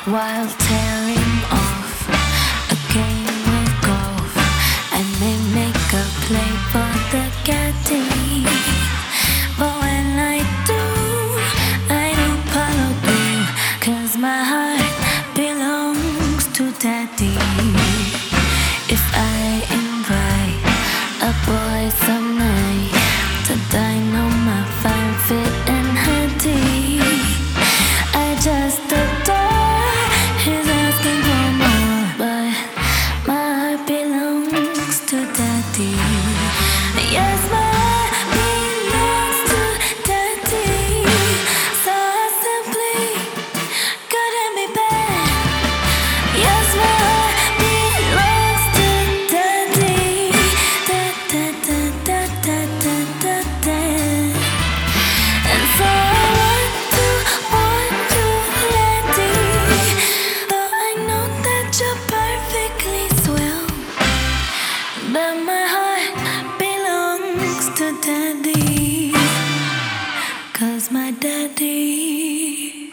while tearing off a game with golf, and they make a play for the caddy. But when I do, I don't follow through, 'cause my heart belongs to daddy. If I invite a boy some night to dine on my fine fit and hoodie, I just adore his asking for more, but my heart belongs to daddy. Yes, my heart belongs to daddy. So I simply couldn't be bad. Yes, my heart belongs to daddy. Da, da, da, da, da, da, da, da. And so I want you, lady. Though I know that you're perfectly swell, but my heart belongs to daddy. 'Cause my daddy,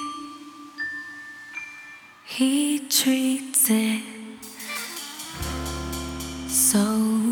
he treats it so